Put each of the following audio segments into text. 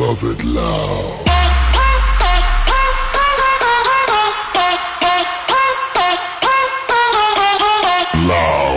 love it loud. Loud.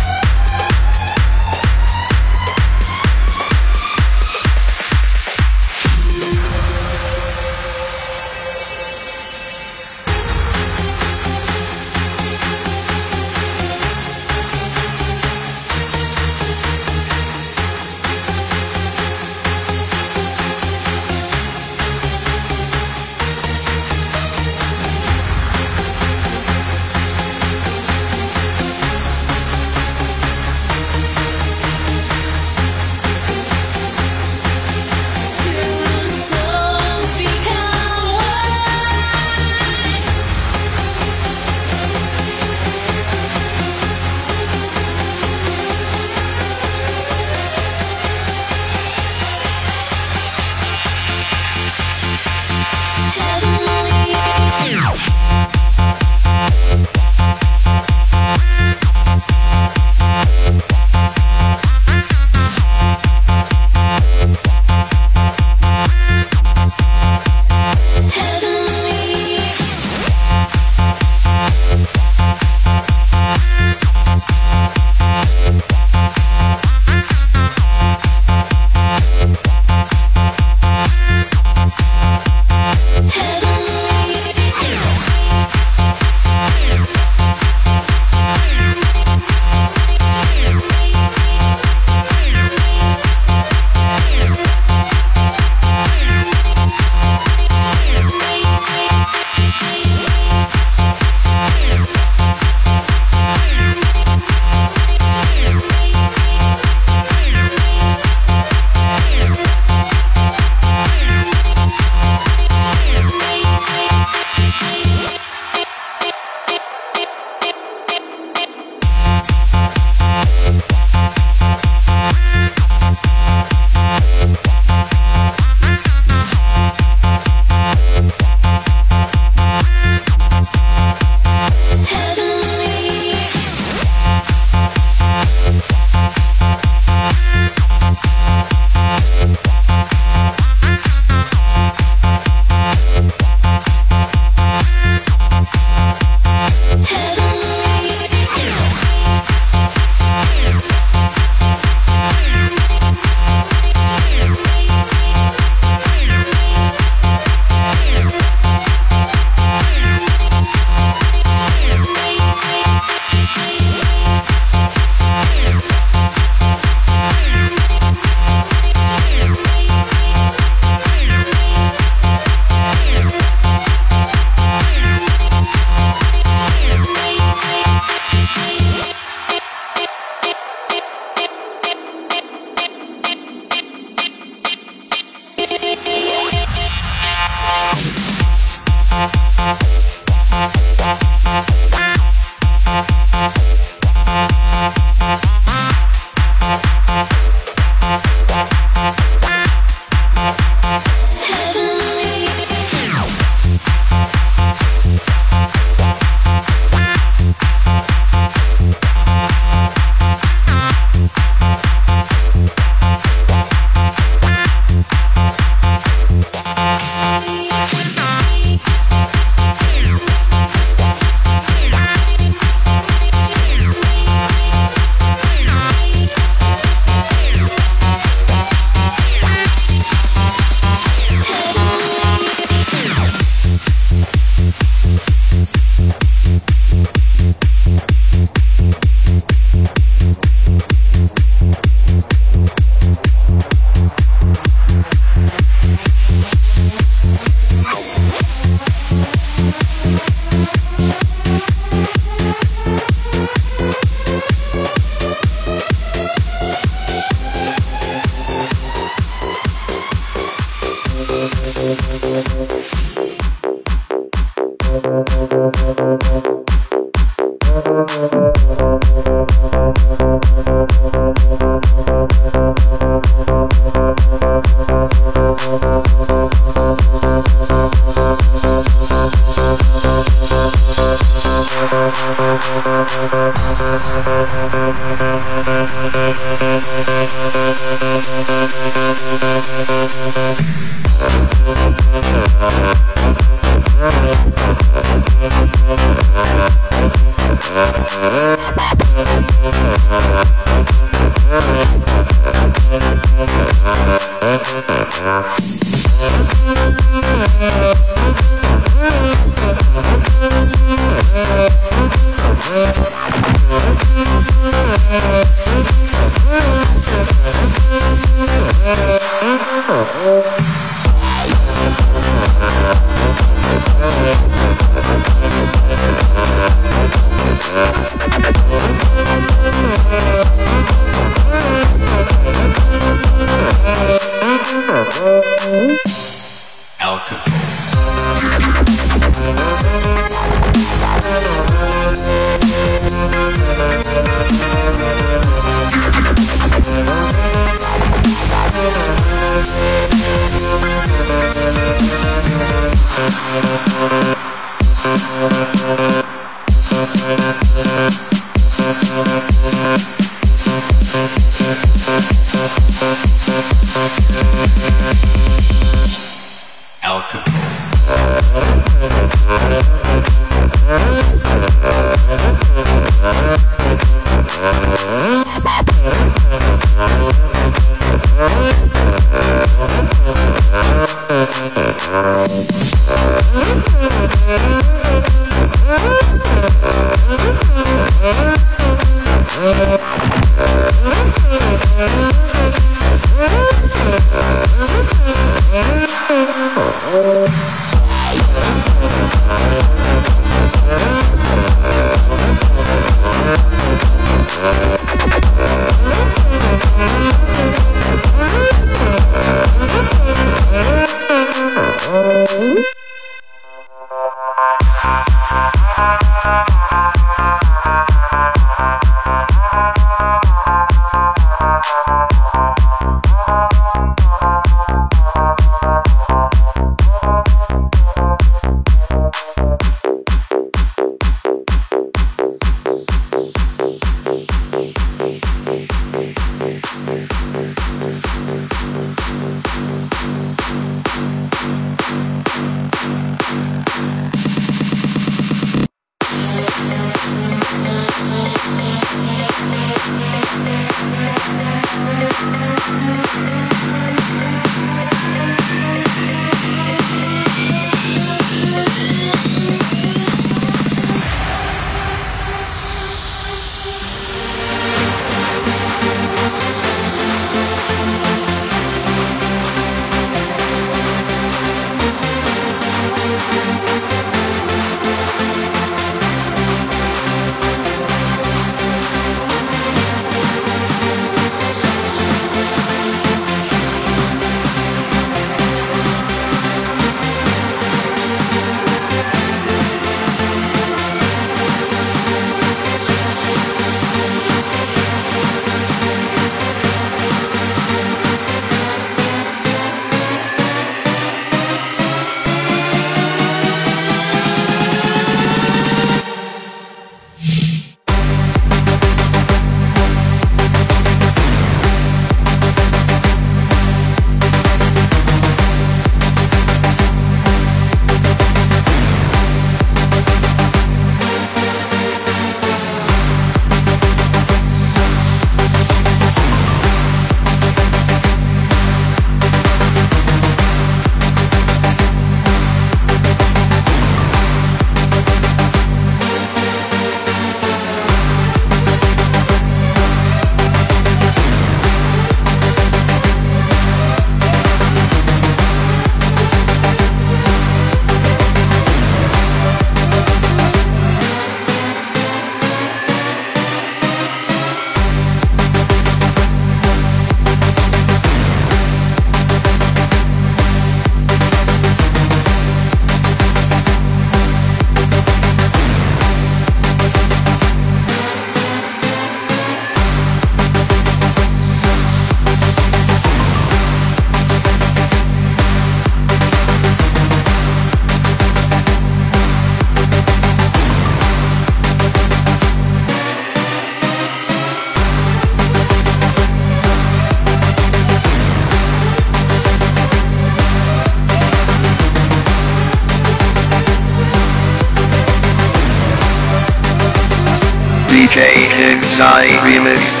DJ Inside Remix.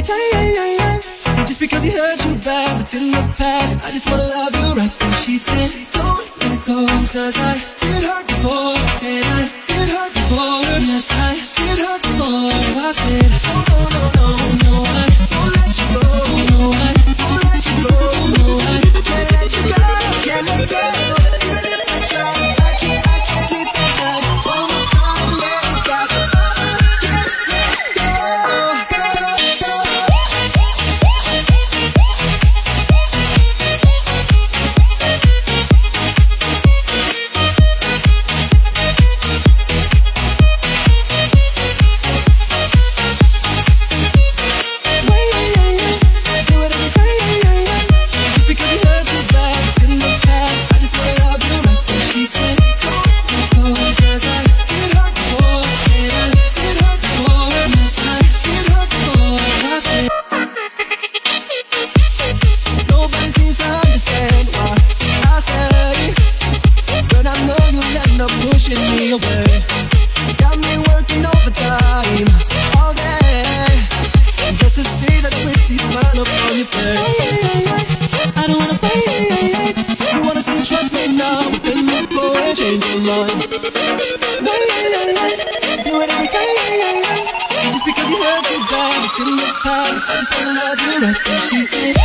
time. Just because he hurt you bad, it's in the past. I just wanna love you right. And she said, don't let go, cause I did hurt before. Said I did hurt before. Yes, I did hurt before. I said, no, no, no, no, no, I won't let you go. No, I won't let you go. No, I can't let you go. Can't let go. Even if I try, I can't sleep at night. Just wanna cry and let it go. Can't let go. Nobody seems to understand why I stay, but I know you'll end up pushing me away. Got me working overtime all day just to see that pretty smile upon your face. I don't wanna fight. You wanna see, trust me now. Then you go and change your mind. Do it every time. Just because you hurt you bad, it's in the past. I just wanna love you right. And she said,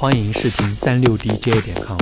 欢迎视听36dj.com。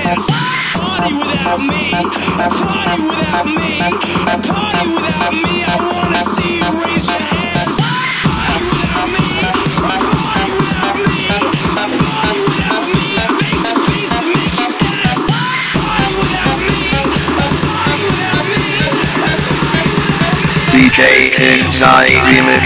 hands. Party without me. Party without me. Party without me. I wanna see you raise your hands. Party without me. Party without me. Party without me. Make the peace and make it dance. Party without me. Party without me. DJ Inside Remix.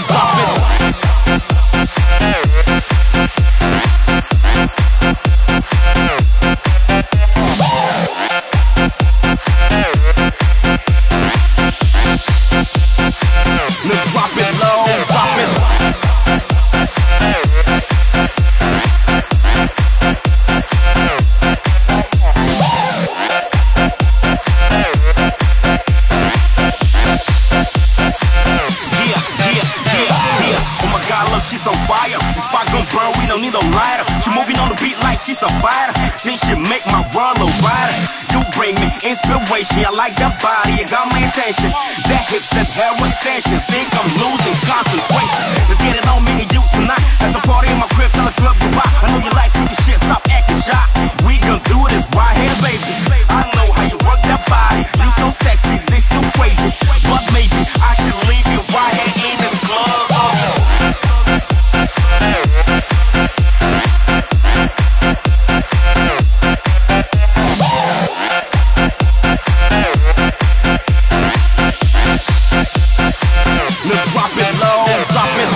drop it. Let's drop it low, drop it. She's on fire, the spot gon' burn, we don't need no lighter. She moving on the beat like she's a fighter. Think she make my world a rider. You bring me inspiration, I like that body, you got my attention. That hips, that hair extension, think I'm losing concentration. Let's get it on me and you tonight. At the party in my crib, tell the club goodbye. I know you like freaky shit, stop acting shy. We gon' do this right here, baby. I know how you work that body. You so sexy, this so crazy. But maybe I should leave you right here in the club. Let's drop it low, drop it.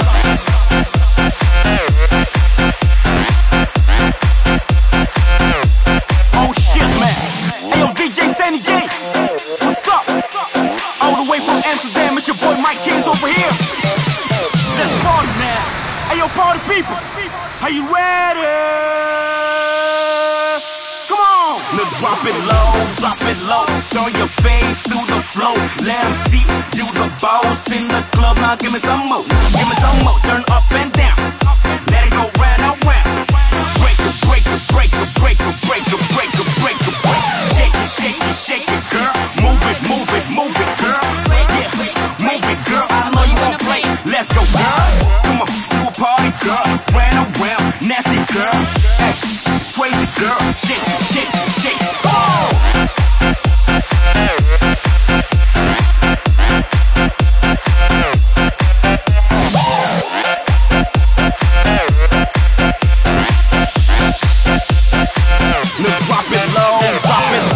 Oh shit, man. Hey yo, DJ Sandy J, what's up? All the way from Amsterdam, it's your boy Mike Kings over here. Let's party, man. Hey yo, party people, are you ready? Come on. Let's drop it low, drop it low. Turn your face through the flow. Let them see you the boss in the club. Now give me some more, give me some more. Turn up and down, let it go round and round. Break it, break it, break it, break it, break it, break it, break it, break it. Shake it, shake it, shake it, girl. Move it, move it, move it, girl. Yeah, move it, girl. I know you wanna play. Let's go, girl. Come on, you a party girl. Round and round, nasty girl. Hey, crazy girl. Shake it, shake it, shake it. Oh! Let's drop it low, drop it.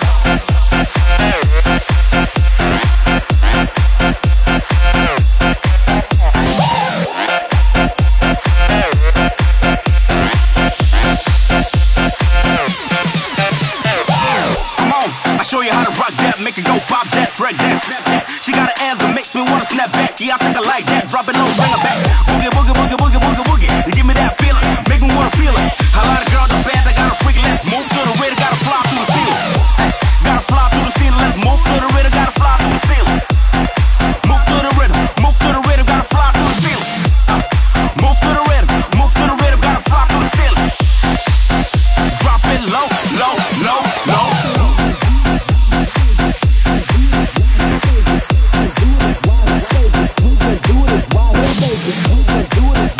Come on, I'll show you how to rock that, make it go pop that, break that, snap that. She got an ass that makes me wanna snap back. Yeah, I think I like that. Drop it low, bring it back. Boogie, boogie, boogie, boogie, boogie, boogie. Give me that feeling, make me wanna feel it. I like a girl in the band that got a freaking let's move to the rhythm, gotta fly through the ceiling. Gotta fly through the ceiling, let's move to the rhythm, gotta fly through the ceiling. Move to the rhythm, move to the rhythm, gotta fly through the ceiling. Move to the rhythm, move to the rhythm, gotta fly through the ceiling. Drop it low, low, low, low. Do it while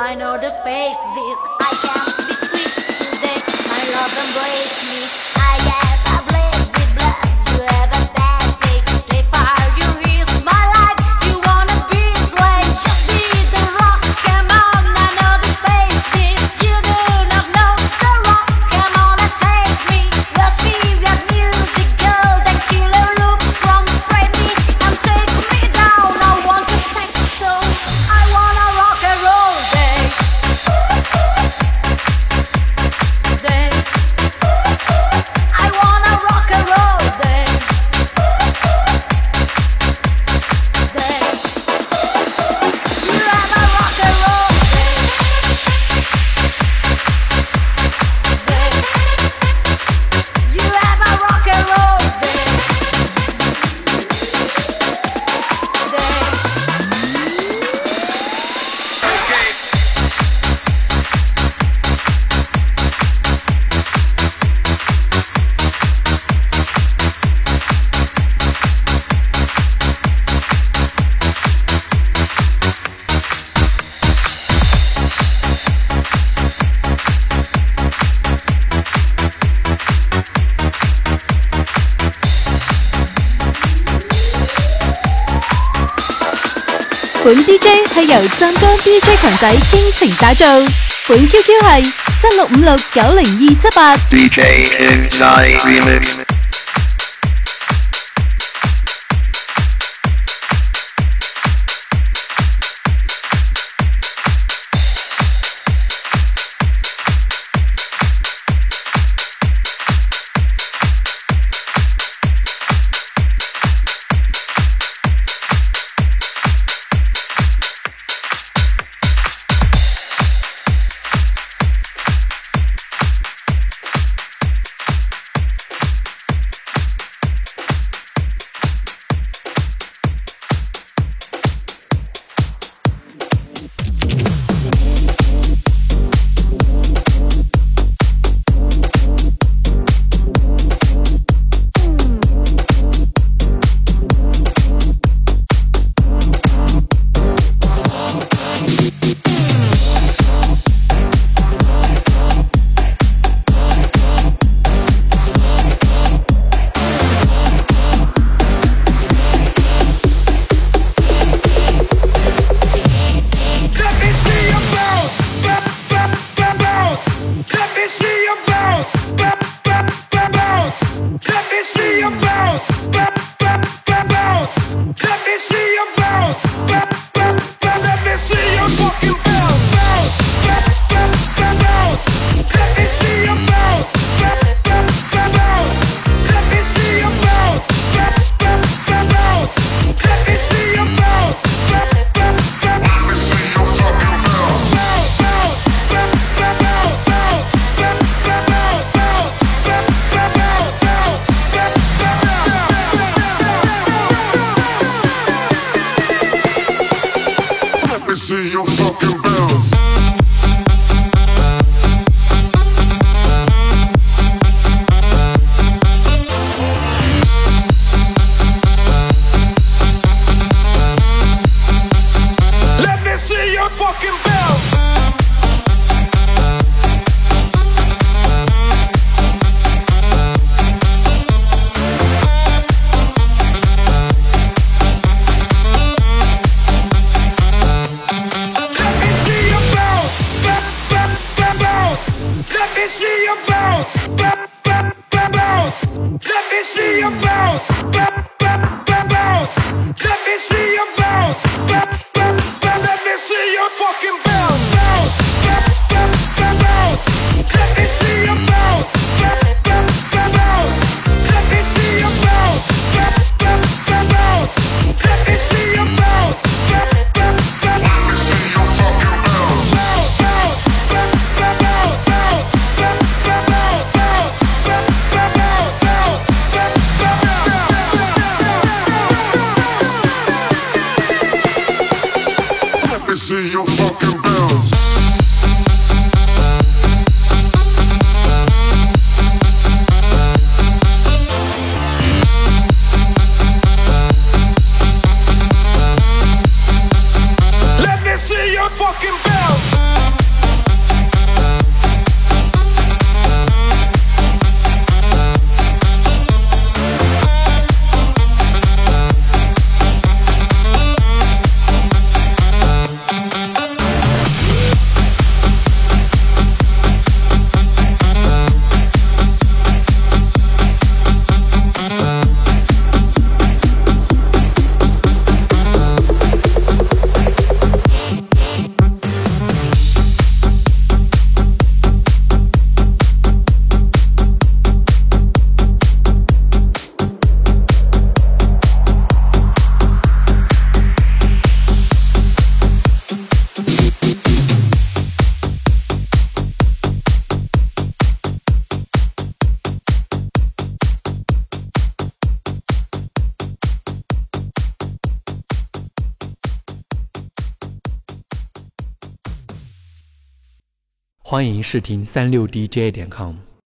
find other space. This I can be sweet today. My love embrace me. I have a blade with blood. You have a bad day. Play fire, you is my life. You wanna be slave? Just be the rock. Come on, I know the space. This you do not know the rock. Come on and take me. Lost me that music girl. That killer looks from me and take me down. I want to sex so I wanna rock and roll day. I wanna rock and roll day. You have a rock and roll day. You have a rock and roll day. 本 DJ 係由湛江 DJ 強仔傾情打造，本 QQ 係7656902278。 DJ Inside Remix. See your fucking bounce. Let me see your fucking bounce. Let me see your bounce, bounce. Let me see your bounce, bounce. Let me see your bounce, let me see your fucking bounce, bounce. Let me see your bounce, bounce. Let me see your bounce, bounce. Let me see your bounce, Let me see your fucking bounce. 欢迎试听36DJ.com。